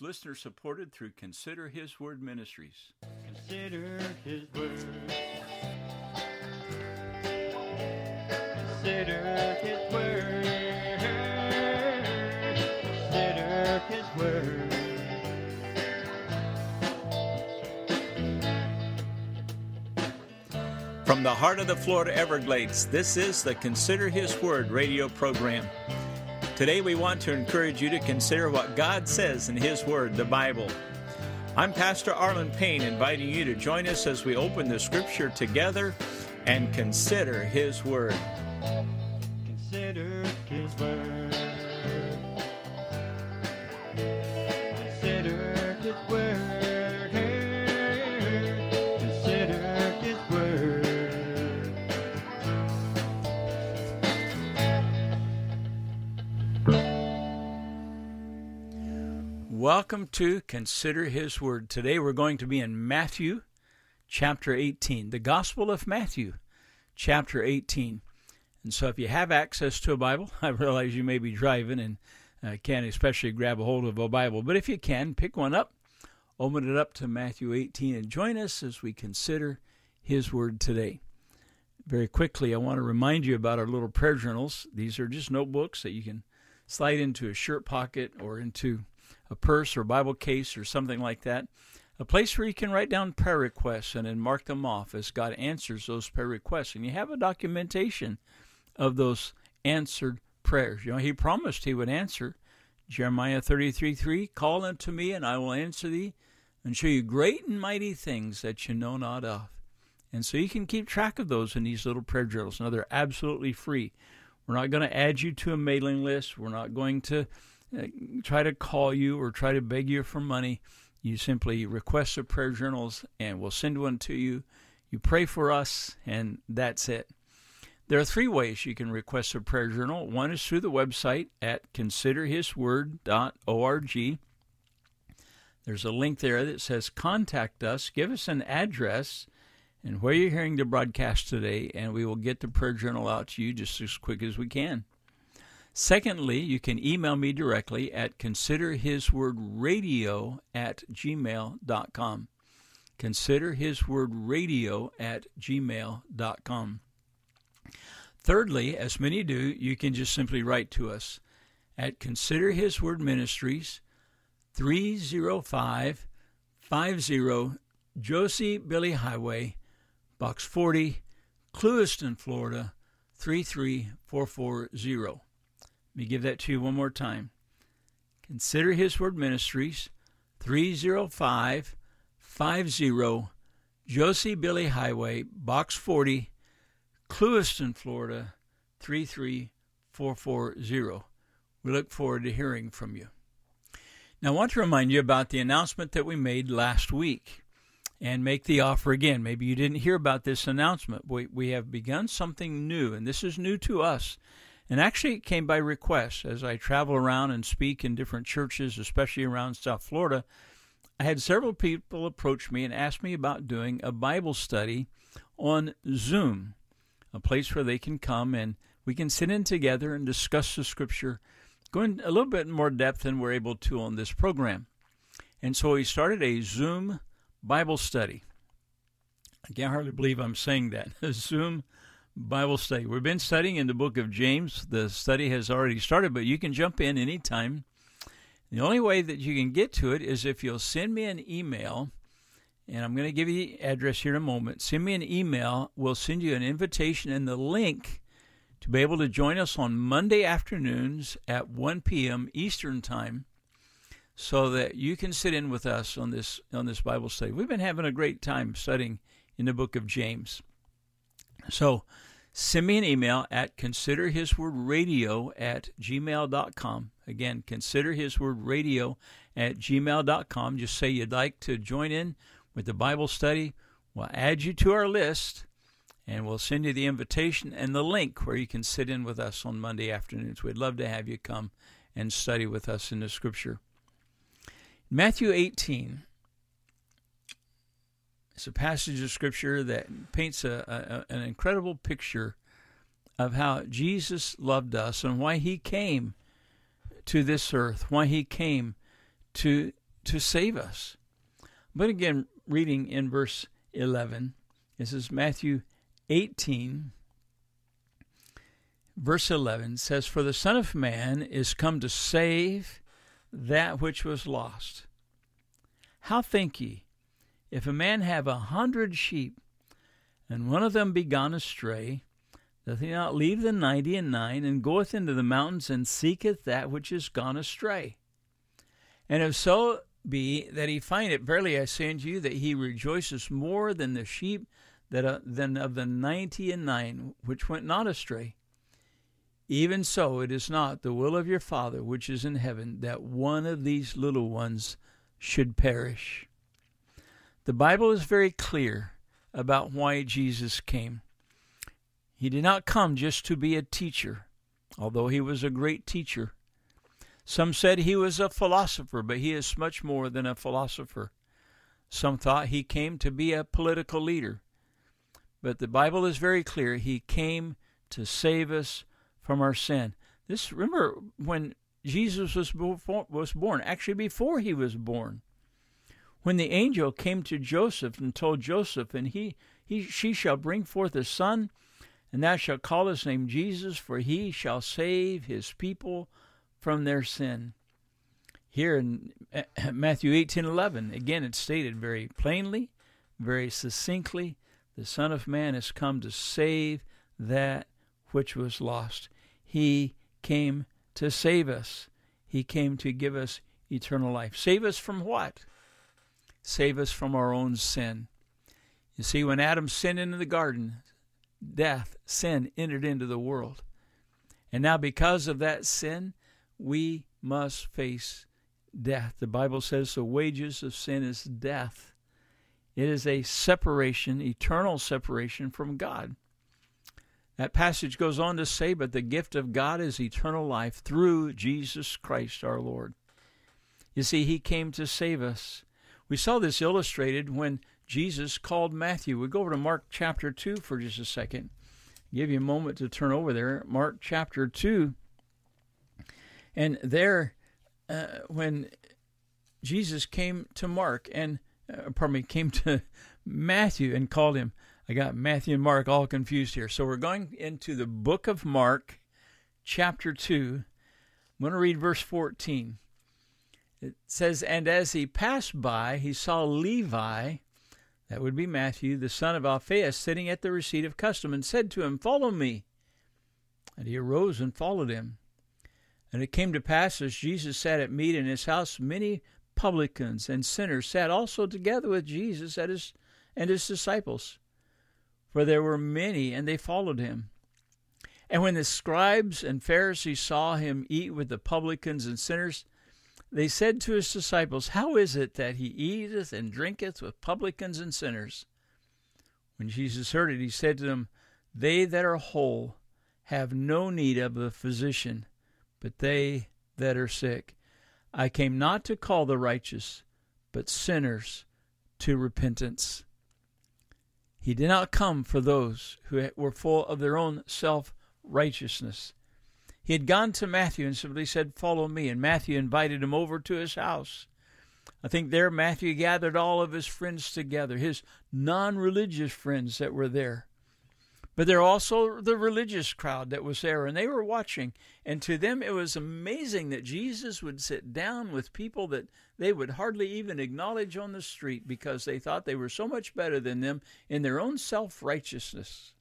listener supported through Consider His Word Ministries. Consider His Word. Consider His Word. Consider His Word. From the heart of the Florida Everglades, this is the Consider His Word radio program. Today we want to encourage you to consider what God says in His Word, the Bible. I'm Pastor Arlen Payne, inviting you to join us as we open the Scripture together and consider His Word. Consider His Word. Consider His Word. Consider His Word. Welcome to Consider His Word. Today we're going to be in Matthew chapter 18, the Gospel of Matthew chapter 18. And so if you have access to a Bible, I realize you may be driving and can't especially grab a hold of a Bible, but if you can, pick one up, open it up to Matthew 18, and join us as we consider His Word today. Very quickly, I want to remind you about our little prayer journals. These are just notebooks that you can slide into a shirt pocket or into a purse or Bible case or something like that. A place where you can write down prayer requests and then mark them off as God answers those prayer requests. And you have a documentation of those answered prayers. You know, He promised He would answer. Jeremiah 33:3, call unto me and I will answer thee and show you great and mighty things that you know not of. And so you can keep track of those in these little prayer journals. Now, they're absolutely free. We're not going to add you to a mailing list. We're not going to try to call you or try to beg you for money. You simply request the prayer journals and we'll send one to you. You pray for us and that's it. There are three ways you can request a prayer journal. One is through the website at considerhisword.org. There's a link there that says contact us. Give us an address and where you're hearing the broadcast today, and we will get the prayer journal out to you just as quick as we can. Secondly, you can email me directly at considerhiswordradio@gmail.com. considerhiswordradio@gmail.com. Thirdly, as many do, you can just simply write to us at Consider His Word Ministries, 30550 Josie Billy Highway, Box 40, Clewiston, Florida, 33440. Let me give that to you one more time. Consider His Word Ministries, 30550 Josie Billy Highway, Box 40, Clewiston, Florida, 33440. We look forward to hearing from you. Now, I want to remind you about the announcement that we made last week and make the offer again. Maybe you didn't hear about this announcement. We have begun something new, and this is new to us. And actually, it came by request. As I travel around and speak in different churches, especially around South Florida, I had several people approach me and ask me about doing a Bible study on Zoom, a place where they can come and we can sit in together and discuss the Scripture, going a little bit more depth than we're able to on this program. And so we started a Zoom Bible study. I can't hardly believe I'm saying that, a Zoom Bible study. We've been studying in the book of James. The study has already started, but you can jump in anytime. The only way that you can get to it is if you'll send me an email, and I'm going to give you the address here in a moment. Send me an email. We'll send you an invitation and the link to be able to join us on Monday afternoons at 1 p.m. Eastern Time so that you can sit in with us on this Bible study. We've been having a great time studying in the book of James. So send me an email at considerhiswordradio@gmail.com. Again, considerhiswordradio@gmail.com. Just say you'd like to join in with the Bible study. We'll add you to our list, and we'll send you the invitation and the link where you can sit in with us on Monday afternoons. We'd love to have you come and study with us in the Scripture. Matthew 18 is a passage of Scripture that paints an incredible picture of how Jesus loved us and why He came to this earth, why He came to to save us. But again, reading in verse 11, this is Matthew 18, verse 11, says, "For the Son of Man is come to save that which was lost. How think ye, if a man have 100 sheep, and one of them be gone astray, doth he not leave the 99, and goeth into the mountains, and seeketh that which is gone astray? And if so be that he find it, verily I say unto you, that he rejoices more than the sheep than of the 99 which went not astray. Even so it is not the will of your Father which is in heaven that one of these little ones should perish." The Bible is very clear about why Jesus came. He did not come just to be a teacher, although he was a great teacher. Some said he was a philosopher, but he is much more than a philosopher. Some thought he came to be a political leader. But the Bible is very clear. He came to save us from our sin. Remember when Jesus was born, actually before he was born, when the angel came to Joseph and told Joseph, "And she shall bring forth a son, and thou shalt call his name Jesus, for he shall save his people from their sin." Here in Matthew 18:11, again it's stated very plainly, very succinctly, the Son of Man has come to save that which was lost. He came to save us. He came to give us eternal life. Save us from what? Save us from our own sin. You see, when Adam sinned into the garden, death, sin entered into the world. And now because of that sin, we must face death. The Bible says the wages of sin is death. It is a separation, eternal separation from God. That passage goes on to say, "But the gift of God is eternal life through Jesus Christ our Lord." You see, he came to save us. We saw this illustrated when Jesus called Matthew. We go over to Mark chapter 2 for just a second. Give you a moment to turn over there. Mark chapter 2. And there, when Jesus came to came to Matthew and called him. I got Matthew and Mark all confused here. So we're going into the book of Mark, chapter 2. I'm going to read verse 14. It says, "And as he passed by, he saw Levi," that would be Matthew, "the son of Alphaeus, sitting at the receipt of custom, and said to him, Follow me. And he arose and followed him. And it came to pass, as Jesus sat at meat in his house, many publicans and sinners sat also together with Jesus and his disciples. For there were many, and they followed him. And when the scribes and Pharisees saw him eat with the publicans and sinners, they said to his disciples, How is it that he eateth and drinketh with publicans and sinners? When Jesus heard it, he said to them, They that are whole have no need of the physician, but they that are sick. I came not to call the righteous, but sinners to repentance. He did not come for those who were full of their own self-righteousness. He had gone to Matthew and simply said, Follow me. And Matthew invited him over to his house. I think there Matthew gathered all of his friends together, his non-religious friends that were there. But there also the religious crowd that was there, and they were watching. And to them it was amazing that Jesus would sit down with people that they would hardly even acknowledge on the street because they thought they were so much better than them in their own self-righteousness.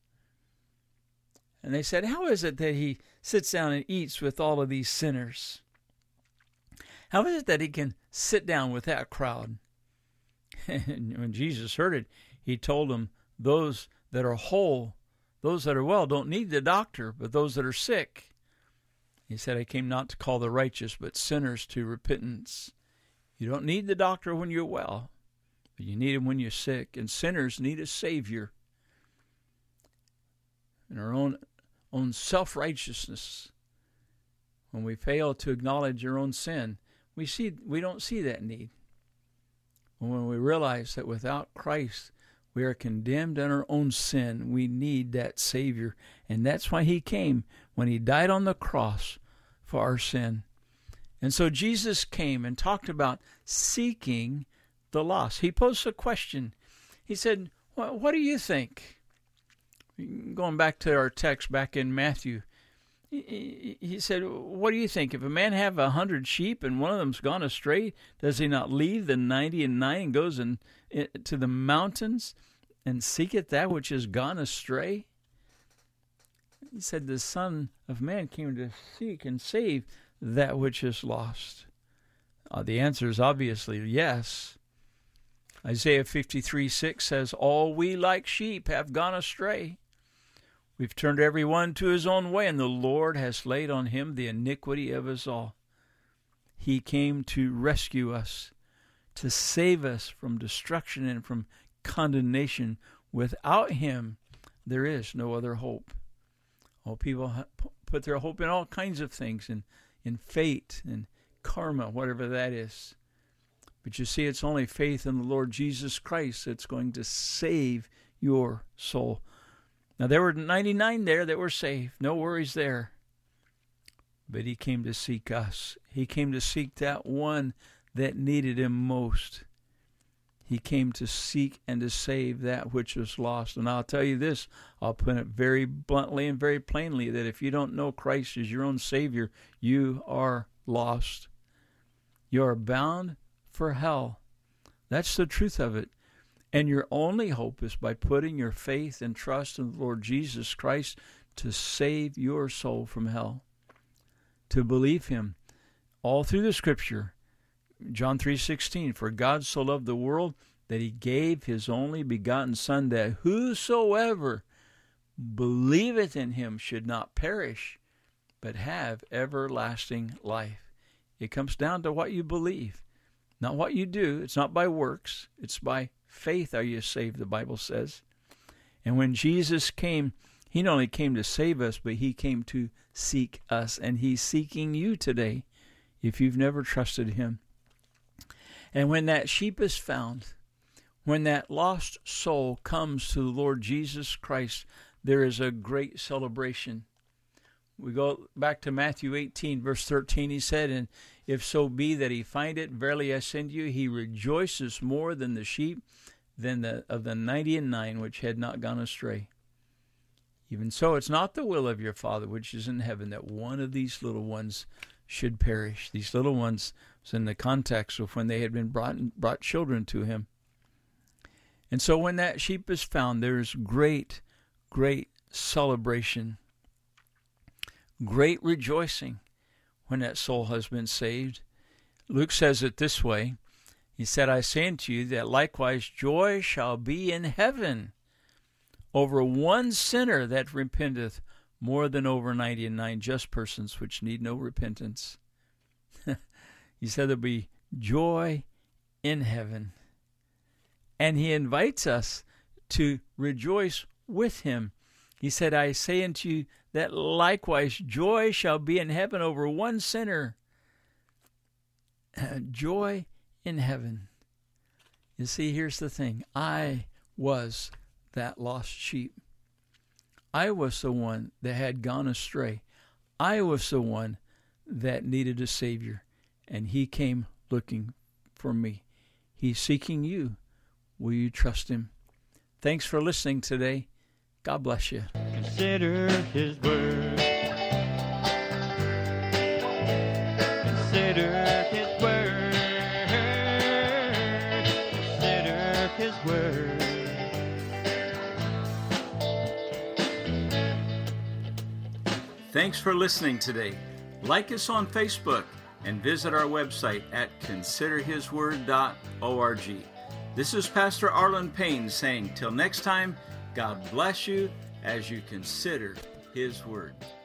And they said, How is it that he sits down and eats with all of these sinners? How is it that he can sit down with that crowd? And when Jesus heard it, he told them, Those that are whole, those that are well, don't need the doctor, but those that are sick. He said, I came not to call the righteous, but sinners to repentance. You don't need the doctor when you're well, but you need him when you're sick. And sinners need a Savior. In our own self-righteousness, when we fail to acknowledge our own sin, we don't see that need. When we realize that without Christ, we are condemned in our own sin, we need that Savior. And that's why he came when he died on the cross for our sin. And so Jesus came and talked about seeking the lost. He posed a question. He said, what do you think? Going back to our text back in Matthew, he said, what do you think? If a man have 100 sheep and one of them's gone astray, does he not leave the 99 and goes to the mountains and seeketh that which is gone astray? He said, the Son of Man came to seek and save that which is lost. The answer is obviously yes. Isaiah 53:6 says, all we like sheep have gone astray. We've turned every one to his own way, and the Lord has laid on him the iniquity of us all. He came to rescue us, to save us from destruction and from condemnation. Without him, there is no other hope. Oh, people put their hope in all kinds of things, in fate and karma, whatever that is. But you see, it's only faith in the Lord Jesus Christ that's going to save your soul. Now, there were 99 there that were saved. No worries there. But he came to seek us. He came to seek that one that needed him most. He came to seek and to save that which was lost. And I'll tell you this, I'll put it very bluntly and very plainly, that if you don't know Christ as your own Savior, you are lost. You are bound for hell. That's the truth of it. And your only hope is by putting your faith and trust in the Lord Jesus Christ to save your soul from hell. To believe him. All through the Scripture, John 3:16, for God so loved the world that he gave his only begotten Son, that whosoever believeth in him should not perish, but have everlasting life. It comes down to what you believe, not what you do. It's not by works. It's by faith are you saved, the Bible says. And when Jesus came, he not only came to save us, but he came to seek us. And he's seeking you today if you've never trusted him. And when that sheep is found, when that lost soul comes to the Lord Jesus Christ, there is a great celebration. We go back to Matthew 18, verse 13. He said, and if so be that he find it, verily I say unto you, he rejoices more than the sheep of the 99 which had not gone astray. Even so, it's not the will of your Father which is in heaven that one of these little ones should perish. These little ones was in the context of when they had been brought children to him. And so when that sheep is found, there's great, great celebration, great rejoicing when that soul has been saved. Luke says it this way. He said, I say unto you that likewise joy shall be in heaven over one sinner that repenteth, more than over 99 just persons which need no repentance. He said there'll be joy in heaven. And he invites us to rejoice with him. He said, I say unto you that likewise joy shall be in heaven over one sinner. Joy in heaven. You see, here's the thing. I was that lost sheep. I was the one that had gone astray. I was the one that needed a Savior. And he came looking for me. He's seeking you. Will you trust him? Thanks for listening today. God bless you. Consider his word. Consider his word. Consider his word. Thanks for listening today. Like us on Facebook and visit our website at considerhisword.org. This is Pastor Arlen Payne saying, till next time, God bless you as you consider his word.